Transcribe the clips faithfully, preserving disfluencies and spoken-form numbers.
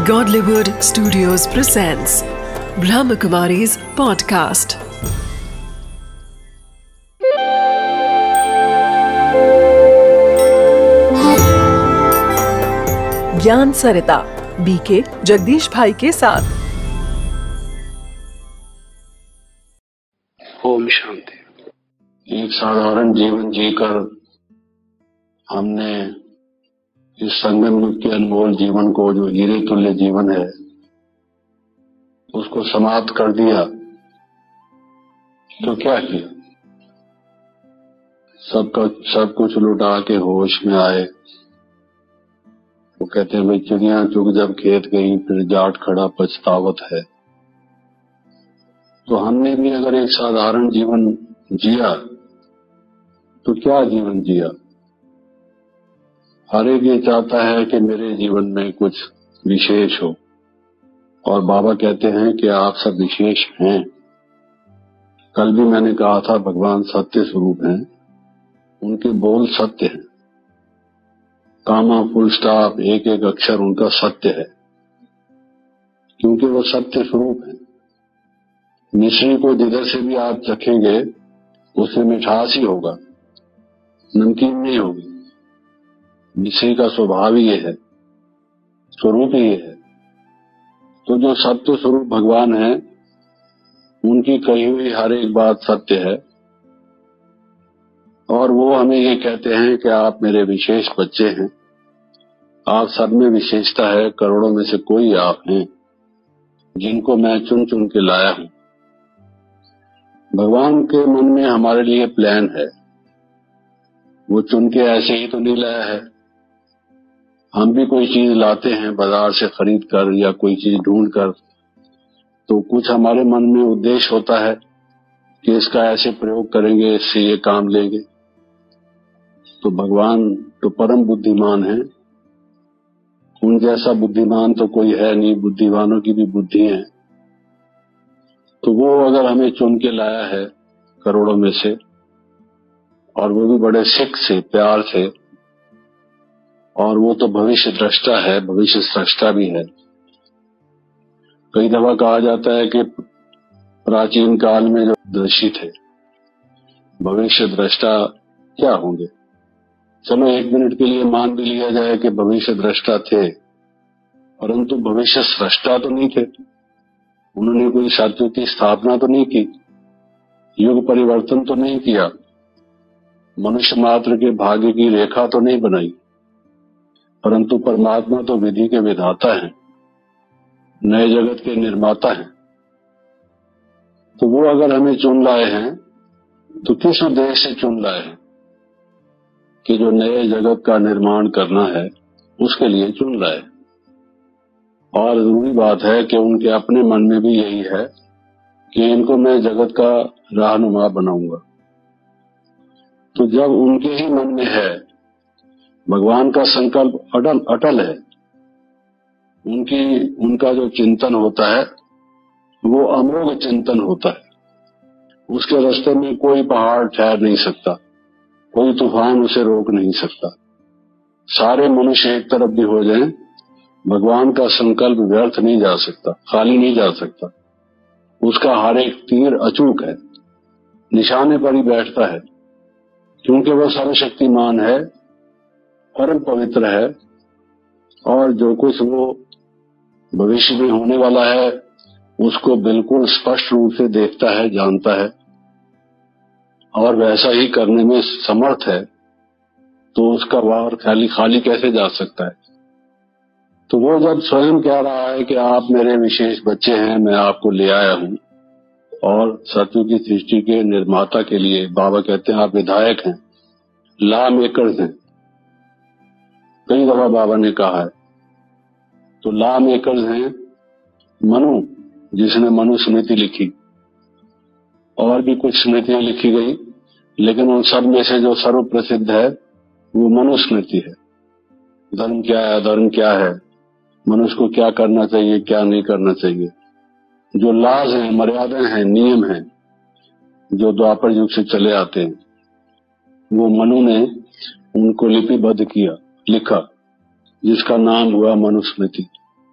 Godlywood Studios presents Brahmakumari's podcast. ज्ञान सरिता BK Jagdish भाई के साथ। ओम शांति। एक साधारण जीवन जीकर हमने इस संगम युग के अनमोल जीवन को, जो हीरे तुल्य जीवन है, उसको समाप्त कर दिया तो क्या किया? सबका सब कुछ लुटा के होश में आए। वो कहते हैं भाई चिड़िया चुग जब खेत गई, फिर जाट खड़ा पछतावत है। तो हमने भी अगर एक साधारण जीवन जिया तो क्या जीवन जिया? हर एक ये चाहता है कि मेरे जीवन में कुछ विशेष हो, और बाबा कहते हैं कि आप सब विशेष हैं। कल भी मैंने कहा था भगवान सत्य स्वरूप हैं, उनके बोल सत्य हैं। कामा फुल स्टॉप एक एक अक्षर उनका सत्य है, क्योंकि वो सत्य स्वरूप है। मिश्री को जिधर से भी आप चखेंगे उसमें मिठास ही होगा, नमकीन नहीं होगी। मिश्री का स्वभाव ही ये है, स्वरूप ही ये है। तो जो सत्य स्वरूप भगवान है, उनकी कही हुई हर एक बात सत्य है, और वो हमें ये कहते हैं कि आप मेरे विशेष बच्चे हैं। आप सब में विशेषता है, करोड़ों में से कोई आप हैं जिनको मैं चुन चुन के लाया हूं। भगवान के मन में हमारे लिए प्लान है, वो चुन के ऐसे ही तो नहीं लाया है। हम भी कोई चीज लाते हैं बाजार से खरीद कर या कोई चीज ढूंढ कर, तो कुछ हमारे मन में उद्देश्य होता है कि इसका ऐसे प्रयोग करेंगे, इससे ये काम लेंगे। तो भगवान तो परम बुद्धिमान है, उन जैसा बुद्धिमान तो कोई है नहीं, बुद्धिमानों की भी बुद्धि है। तो वो अगर हमें चुन के लाया है करोड़ों में से, और वो भी बड़े सिख से, प्यार से, और वो तो भविष्य दृष्टा है, भविष्य स्रष्टा भी है। कई दफा कहा जाता है कि प्राचीन काल में जो दृष्टि थे, भविष्य दृष्टा क्या होंगे? चलो एक मिनट के लिए मान भी लिया जाए कि भविष्य दृष्टा थे, परंतु भविष्य स्रष्टा तो नहीं थे। उन्होंने कोई सत्य की स्थापना तो नहीं की, युग परिवर्तन तो नहीं किया, मनुष्य मात्र के भाग्य की रेखा तो नहीं बनाई। परंतु परमात्मा तो विधि के विधाता हैं, नए जगत के निर्माता हैं। तो वो अगर हमें चुन लाए हैं तो किस उद्देश्य से चुन लाए हैं? कि जो नए जगत का निर्माण करना है उसके लिए चुन लाए। और जरूरी बात है कि उनके अपने मन में भी यही है कि इनको मैं जगत का रहनुमा बनाऊंगा। तो जब उनके ही मन में है, भगवान का संकल्प अटल अटल है, उनकी उनका जो चिंतन होता है वो अमोघ चिंतन होता है। उसके रास्ते में कोई पहाड़ ठहर नहीं सकता, कोई तूफान उसे रोक नहीं सकता। सारे मनुष्य एक तरफ भी हो जाएं, भगवान का संकल्प व्यर्थ नहीं जा सकता, खाली नहीं जा सकता। उसका हर एक तीर अचूक है, निशाने पर ही बैठता है, क्योंकि वह सर्वशक्तिमान है, परम पवित्र है, और जो कुछ वो भविष्य में होने वाला है उसको बिल्कुल स्पष्ट रूप से देखता है, जानता है, और वैसा ही करने में समर्थ है। तो उसका वार खाली खाली कैसे जा सकता है? तो वो जब स्वयं कह रहा है कि आप मेरे विशेष बच्चे हैं, मैं आपको ले आया हूं, और सत्य की सृष्टि के निर्माता के लिए बाबा कहते हैं आप विधायक हैं, लॉ मेकर्स हैं। कई दफा बाबा ने कहा है। तो लॉ मेकर्स हैं मनु, जिसने मनु स्मृति लिखी, और भी कुछ स्मृतियां लिखी गई, लेकिन उन सब में से जो सर्व प्रसिद्ध है वो मनु स्मृति है। धर्म क्या है, अधर्म क्या है, मनुष्य को क्या करना चाहिए, क्या नहीं करना चाहिए, जो लाज हैं, मर्यादाएं हैं, नियम हैं, जो द्वापर युग से चले आते हैं, वो मनु ने उनको लिपिबद्ध किया, लिखा, जिसका नाम हुआ मनुस्मृति।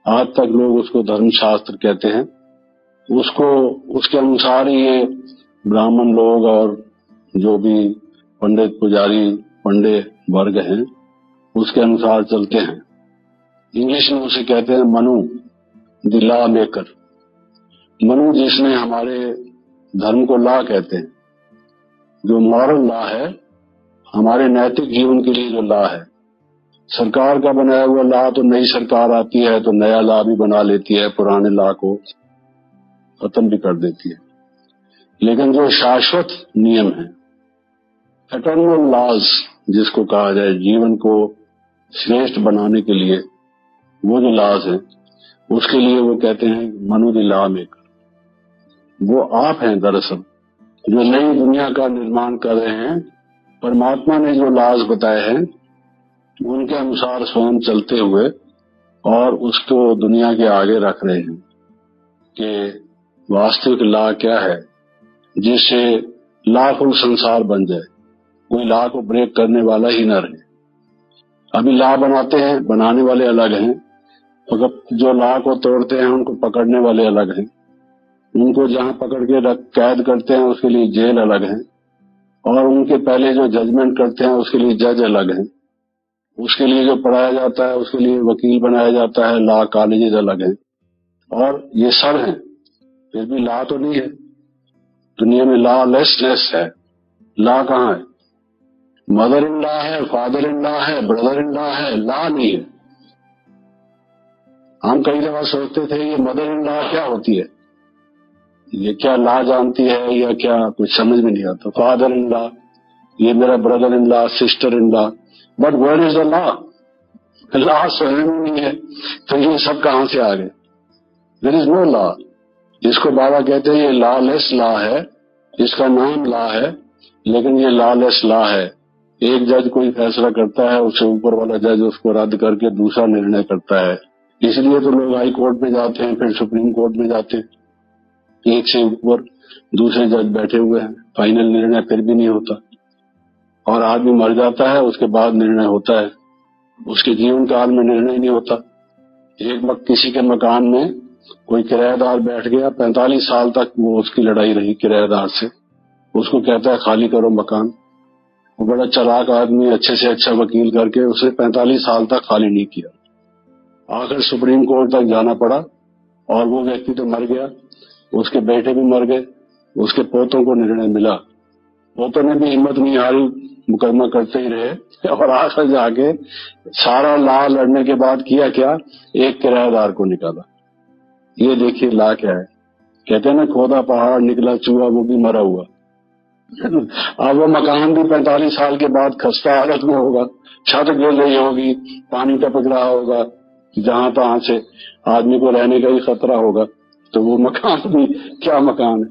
आज तक लोग उसको धर्मशास्त्र कहते हैं। उसको उसके अनुसार ही ये ब्राह्मण लोग और जो भी पंडित पुजारी पंडे वर्ग हैं उसके अनुसार चलते हैं। इंग्लिश में उसे कहते हैं Manu, the lawmaker. Manu जिसने हमारे धर्म को लॉ कहते हैं, जो मॉरल लॉ है, हमारे नैतिक जीवन के लिए जो लॉ है। सरकार का बनाया हुआ लॉ तो नई सरकार आती है तो नया लॉ भी बना लेती है, पुराने लॉ को खत्म भी कर देती है। लेकिन जो शाश्वत नियम है, एटर्नल लॉज जिसको कहा जाए, जीवन को श्रेष्ठ बनाने के लिए वो जो लॉज है, उसके लिए वो कहते हैं मनु द लॉ मेकर। वो आप हैं दरअसल जो नई दुनिया का निर्माण कर रहे हैं। परमात्मा ने जो लॉज बताए हैं उनके अनुसार स्वयं चलते हुए और उसको दुनिया के आगे रख रहे हैं कि वास्तविक लॉ क्या है, जिससे लॉफुल संसार बन जाए, कोई लॉ को ब्रेक करने वाला ही न रहे। अभी लॉ बनाते हैं, बनाने वाले अलग हैं, मगर जो लॉ को तोड़ते हैं उनको पकड़ने वाले अलग हैं। उनको जहां पकड़ के रख कैद करते हैं उसके लिए जेल अलग है, और उनके पहले जो जजमेंट करते हैं उसके लिए जज अलग हैं। उसके लिए जो पढ़ाया जाता है उसके लिए वकील बनाया जाता है, लॉ कॉलेजेस अलग हैं। और ये सब हैं, फिर भी लॉ तो नहीं है। दुनिया में लॉ लेसनेस है। लॉ कहाँ है? मदर इन लॉ है, फादर इन लॉ है, ब्रदर इन लॉ है, लॉ नहीं है। हम कई दफा सोचते थे ये मदर इन लॉ क्या होती है, ये क्या लॉ जानती है या क्या, कुछ समझ में नहीं आता। फादर इन लॉ, ये मेरा brother in law, sister in law, but where is the law? Law स्वयं ही नहीं है, तो ये सब कहां से आ गए? There is no law. इसको बाबा कहते हैं ये लॉलेस लॉ है, इसका नाम लॉ है लेकिन ये लॉलेस लॉ है। एक जज कोई फैसला करता है, उससे ऊपर वाला जज उसको रद्द करके दूसरा निर्णय करता है। इसलिए तो लोग हाई कोर्ट में जाते हैं, फिर सुप्रीम कोर्ट में जाते हैं। एक से ऊपर दूसरे जज बैठे हुए हैं, फाइनल निर्णय फिर भी नहीं होता, और आदमी मर जाता है उसके बाद निर्णय होता है। उसके जीवन काल में निर्णय नहीं होता। एक वक्त किसी के मकान में कोई किराएदार बैठ गया, पैंतालीस साल तक वो उसकी लड़ाई रही किराएदार से। उसको कहता है खाली करो मकान। वो बड़ा चालाक आदमी, अच्छे से अच्छा वकील करके उसे पैंतालीस साल तक खाली नहीं किया। आखिर सुप्रीम कोर्ट तक जाना पड़ा और वो व्यक्ति तो मर गया, उसके बेटे भी मर गए, उसके पोतों को निर्णय मिला। पोतों ने भी हिम्मत नहीं हारी, मुकदमा करते ही रहे, और आखिर जाके सारा लॉ लड़ने के बाद किया क्या, एक किराएदार को निकाला। ये देखिए लॉ क्या है। कहते हैं ना, खोदा पहाड़ निकला चूहा, वो भी मरा हुआ। अब वो मकान भी पैंतालीस साल के बाद खस्ता हालत में होगा, छत गिर रही होगी, पानी टपक रहा होगा, जहां तहां से आदमी को रहने का ही खतरा होगा, तो वो मकान भी क्या मकान है?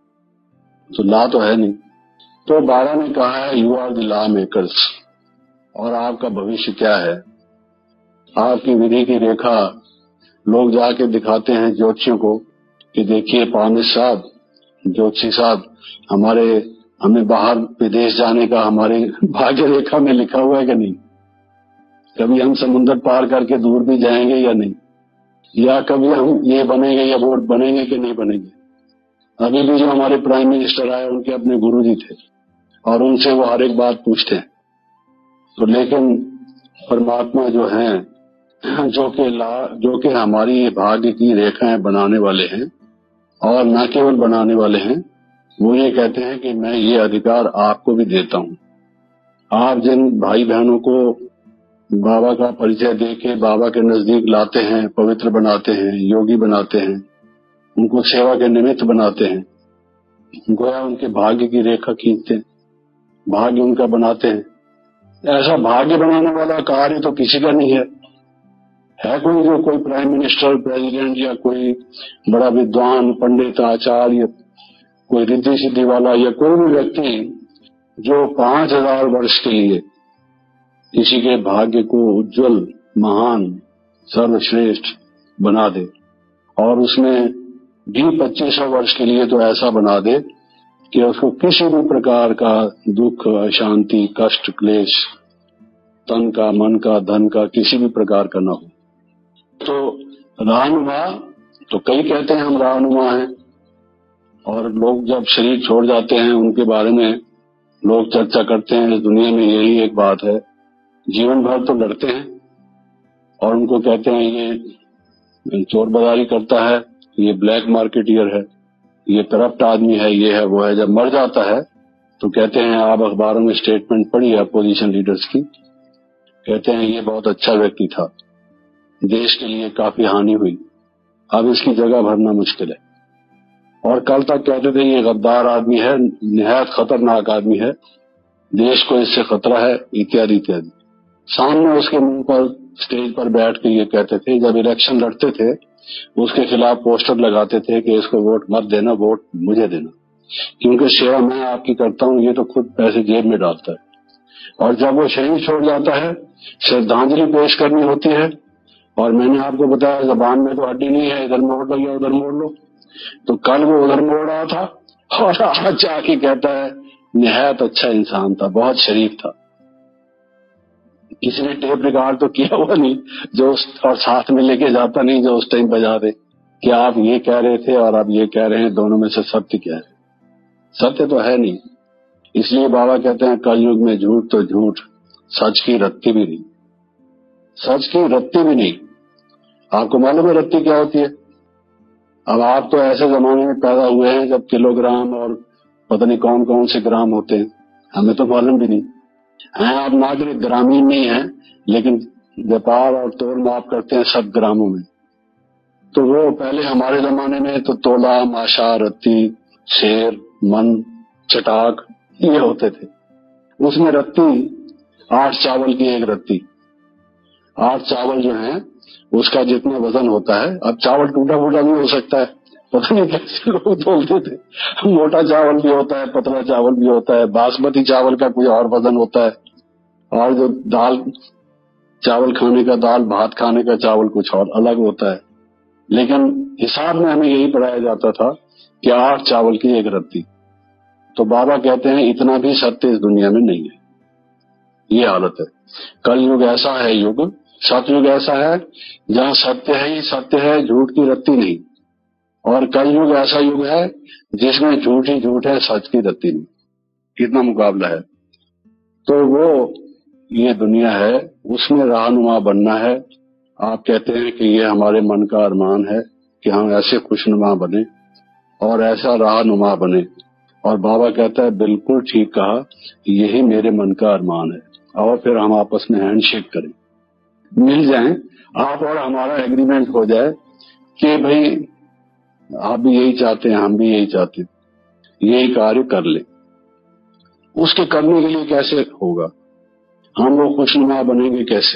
तो लॉ तो है नहीं। तो बाबा ने कहा है you are the lawmakers, और आपका भविष्य क्या है, आपकी विधि की रेखा लोग जाके दिखाते हैं ज्योतिषियों को कि देखिए पामिश साहब, ज्योतिषी साहब, हमारे हमें बाहर विदेश जाने का हमारे भाग्य रेखा में लिखा हुआ है कि नहीं, कभी हम समुद्र पार करके दूर भी जाएंगे या नहीं, या कभी हम ये बनेंगे या वो बनेंगे कि नहीं बनेंगे। अभी भी जो हमारे प्राइम मिनिस्टर आए उनके अपने गुरुजी थे और उनसे वो हर एक बात पूछते हैं। तो लेकिन परमात्मा जो हैं, जो कि जो कि हमारी भाग्य की रेखाएं बनाने वाले हैं, और न केवल बनाने वाले हैं, वो ये कहते हैं कि मैं ये अधिकार आपको भी देता हूँ। आप जिन भाई बहनों को बाबा का परिचय देके बाबा के नजदीक लाते हैं, पवित्र बनाते हैं, योगी बनाते हैं, उनको सेवा के निमित्त बनाते हैं, गोया उनके भाग्य की रेखा खींचते हैं, भाग्य उनका बनाते हैं। ऐसा भाग्य बनाने वाला कार्य तो किसी का नहीं है। है कोई जो कोई प्राइम मिनिस्टर, प्रेसिडेंट, या कोई बड़ा विद्वान, पंडित, आचार्य, कोई रिद्धि सिद्धि वाला, या कोई भी व्यक्ति जो पांच हजार वर्ष के लिए किसी के भाग्य को उज्जवल, महान, सर्वश्रेष्ठ बना दे, और उसमें भी पच्चीस सौ वर्ष के लिए तो ऐसा बना दे कि उसको किसी भी प्रकार का दुख, अशांति, कष्ट, क्लेश, तन का, मन का, धन का, किसी भी प्रकार का न हो। तो रहनुमा तो कई कहते हैं हम रहनुमा हैं, और लोग जब शरीर छोड़ जाते हैं उनके बारे में लोग चर्चा करते हैं। इस दुनिया में यही एक बात है, जीवन भर तो लड़ते हैं और उनको कहते हैं ये चोर बाजारी करता है, ये ब्लैक मार्केटियर है, ये करप्ट आदमी है, ये है वो है। जब मर जाता है तो कहते हैं, आप अखबारों में स्टेटमेंट पढ़िए अपोजिशन लीडर्स की, कहते हैं ये बहुत अच्छा व्यक्ति था, देश के लिए काफी हानि हुई, अब इसकी जगह भरना मुश्किल है। और कल तक कहते थे ये गद्दार आदमी है, निहायत खतरनाक आदमी है, देश को इससे खतरा है, इत्यादि इत्यादि। सामने उसके मुंह पर स्टेज पर बैठ के ये कहते थे। जब इलेक्शन लड़ते थे उसके खिलाफ पोस्टर लगाते थे कि इसको वोट मत देना, वोट मुझे देना, क्योंकि सेवा मैं आपकी करता हूं, ये तो खुद पैसे जेब में डालता है। और जब वो शरीर छोड़ जाता है, श्रद्धांजलि पेश करनी होती है, और मैंने आपको बताया जबान में तो हड्डी नहीं है, इधर मोड़ लो या उधर मोड़ लो, तो कल वो उधर मोड़ रहा था और आज जाके कहता है निहायत अच्छा इंसान था, बहुत शरीफ था। किसी ने टेप रिकॉर्ड तो किया हुआ नहीं जो उस, और साथ में लेके जाता नहीं जो उस टाइम बजा दे कि आप ये कह रहे थे और आप ये कह रहे हैं, दोनों में से सत्य क्या है? सत्य तो है नहीं। इसलिए बाबा कहते हैं कलयुग में झूठ तो झूठ, सच की रत्ती भी नहीं, सच की रत्ती भी नहीं। आपको मालूम है रत्ती क्या होती है? अब आप तो ऐसे जमाने में पैदा हुए हैं जब किलोग्राम और पता नहीं कौन कौन से ग्राम होते हैं, हमें तो मालूम भी नहीं है। आप नागरिक ग्रामीण नहीं है, लेकिन व्यापार और तोल माप करते हैं सब ग्रामों में। तो वो पहले हमारे जमाने में तो तोला, माशा, रत्ती, शेर, मन, चटाक ये होते थे। उसमें रत्ती आठ चावल की एक रत्ती, आठ चावल जो है उसका जितना वजन होता है। अब चावल टूटा फूटा भी हो सकता है, पता नहीं कैसे लोग बोलते थे। मोटा चावल भी होता है, पतला चावल भी होता है, बासमती चावल का कोई और वजन होता है, और जो दाल चावल खाने का, दाल भात खाने का चावल कुछ और अलग होता है। लेकिन हिसाब में हमें यही पढ़ाया जाता था कि आठ चावल की एक रत्ती। तो बाबा कहते हैं इतना भी सत्य इस दुनिया में नहीं है, ये हालत है। कलयुग ऐसा है युग, सतयुग ऐसा है जहाँ सत्य है ही सत्य है, झूठ की रत्ती नहीं। और कलयुग ऐसा युग है जिसमें झूठ ही झूठ है, सच की रत्ती नहीं। कितना मुकाबला है। तो वो ये दुनिया है, उसमें रहनुमा बनना है। आप कहते हैं कि ये हमारे मन का अरमान है कि हम ऐसे खुशनुमा बने और ऐसा रहनुमा बने। और बाबा कहता है बिल्कुल ठीक कहा, यही मेरे मन का अरमान है। और फिर हम आपस में हैंडशेक करें, मिल जाएं, आप और हमारा एग्रीमेंट हो जाए कि भाई आप भी यही चाहते हैं, हम भी यही चाहते हैं, यही कार्य कर ले। उसके करने के लिए कैसे होगा? हम लोग खुशनुमा बनेंगे कैसे?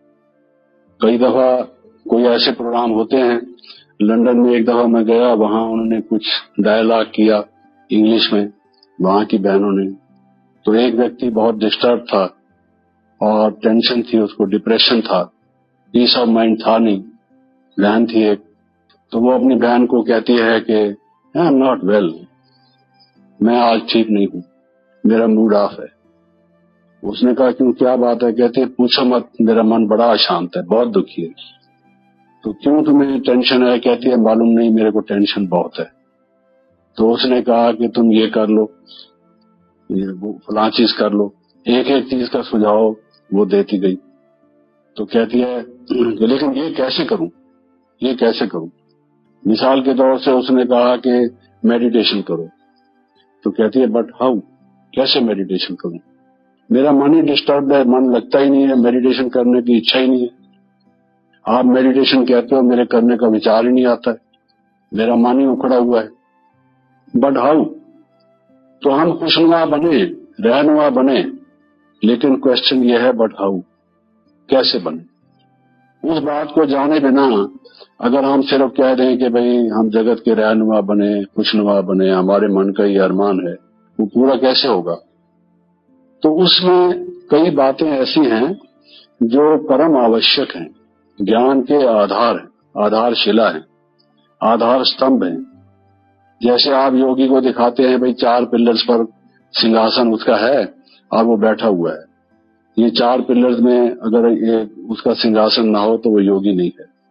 कई दफा कोई ऐसे प्रोग्राम होते हैं, लंदन में एक दफा मैं गया, वहां उन्होंने कुछ डायलॉग किया इंग्लिश में, वहां की बहनों ने। तो एक व्यक्ति बहुत डिस्टर्ब था और टेंशन थी, उसको डिप्रेशन था, पीस ऑफ माइंड था नहीं, बहन थी एक। तो वो अपनी बहन को कहती है कि आई एम नॉट वेल, मैं आज ठीक नहीं हूं, मेरा मूड ऑफ है। उसने कहा क्यों, क्या बात है? कहते हैं पूछो मत, मेरा मन बड़ा अशांत है, बहुत दुखी है। तो क्यों तुम्हें टेंशन है? कहती है मालूम नहीं, मेरे को टेंशन बहुत है। तो उसने कहा कि तुम ये कर लो, ये वो फलां चीज कर लो, एक एक चीज का सुझाव वो देती गई। तो कहती है लेकिन ये कैसे करूं, ये कैसे करूं? मिसाल के तौर से उसने कहा कि मेडिटेशन करो। तो कहती है बट हाउ, कैसे मेडिटेशन करूं? मेरा मन ही डिस्टर्ब है, मन लगता ही नहीं है, मेडिटेशन करने की इच्छा ही नहीं है। आप मेडिटेशन कहते हो, मेरे करने का विचार ही नहीं आता है, मेरा मन ही उखड़ा हुआ है। But how? तो हम खुशनुमा बने, रहनुमा बने, लेकिन क्वेश्चन यह है बट हाउ, कैसे बने? उस बात को जाने बिना अगर हम सिर्फ कह दें कि भाई हम जगत के रहनुमा बने, खुशनुमा बने, हमारे मन का ये अरमान है, वो पूरा कैसे होगा? तो उसमें कई बातें ऐसी हैं जो परम आवश्यक हैं, ज्ञान के आधार हैं, आधारशिला है, आधार स्तंभ है। जैसे आप योगी को दिखाते हैं भाई चार पिलर्स पर सिंहासन उसका है और वो बैठा हुआ है। ये चार पिलर्स में अगर ये उसका सिंहासन ना हो तो वो योगी नहीं है,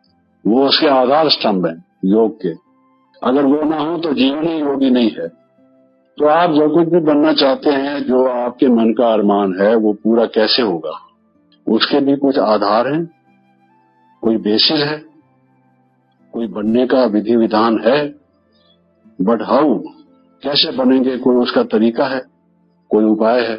वो उसके आधार स्तंभ हैं योग के। अगर वो ना हो तो जीवन ही योगी नहीं है। तो आप जो कुछ भी बनना चाहते हैं, जो आपके मन का अरमान है, वो पूरा कैसे होगा, उसके भी कुछ आधार हैं, कोई बेसिस है, कोई बनने का विधि विधान है। बट हाउ, कैसे बनेंगे, कोई उसका तरीका है, कोई उपाय है,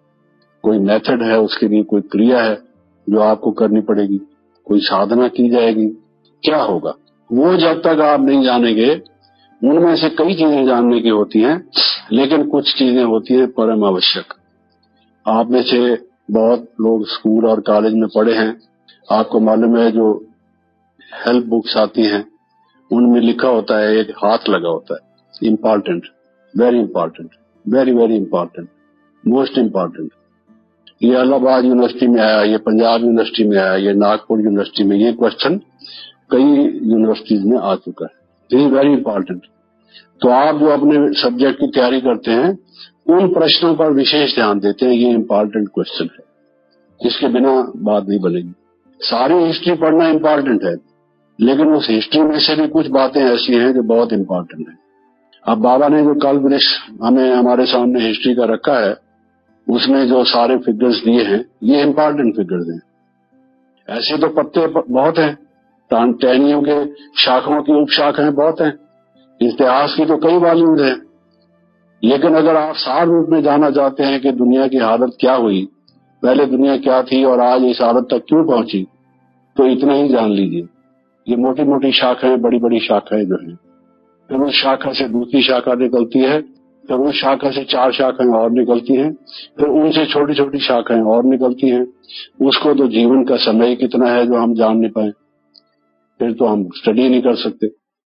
कोई मेथड है, उसके लिए कोई क्रिया है जो आपको करनी पड़ेगी, कोई साधना की जाएगी। क्या होगा वो जब तक आप नहीं जानेंगे। उनमें से कई चीजें जानने की होती हैं, लेकिन कुछ चीजें होती है परम आवश्यक। आप में से बहुत लोग स्कूल और कॉलेज में पढ़े हैं, आपको मालूम है जो हेल्प बुक्स आती हैं उनमें लिखा होता है, एक हाथ लगा होता है, important, very important, very very important, most important. ये इलाहाबाद यूनिवर्सिटी में आया, ये पंजाब यूनिवर्सिटी में आया, ये नागपुर यूनिवर्सिटी में, ये क्वेश्चन कई यूनिवर्सिटीज में आ चुका है। This is very important. तो आप जो अपने सब्जेक्ट की तैयारी करते हैं उन प्रश्नों पर विशेष ध्यान देते हैं, ये इंपॉर्टेंट क्वेश्चन है, जिसके बिना बात नहीं बनेगी। सारी हिस्ट्री पढ़ना इंपॉर्टेंट है, लेकिन उस हिस्ट्री में से भी कुछ बातें ऐसी हैं जो बहुत इंपॉर्टेंट है। अब बाबा ने जो कल वृक्ष हमें हमारे सामने हिस्ट्री का रखा है, उसमें जो सारे फिगर्स दिए हैं, ये इंपॉर्टेंट फिगर्स हैं। ऐसे तो पत्ते बहुत हैं, टहनियों के शाखाओं की उपशाखाएं बहुत हैं, इतिहास की तो कई वॉल्यूम्स हैं। लेकिन अगर आप सार रूप में जानना चाहते हैं कि दुनिया की हालत क्या हुई, पहले दुनिया क्या थी और आज इस हालत तक क्यों पहुंची, तो इतना ही जान लीजिए। ये मोटी मोटी शाखाएं, बड़ी बड़ी शाखाएं जो हैं, फिर उस शाखा से दूसरी शाखा निकलती है, फिर उस शाखा से चार शाखाएं और निकलती हैं, फिर उनसे छोटी छोटी शाखाएं और निकलती हैं। उसको तो जीवन का समय कितना है जो हम जान नहीं पाए, फिर तो हम स्टडी नहीं कर सकते।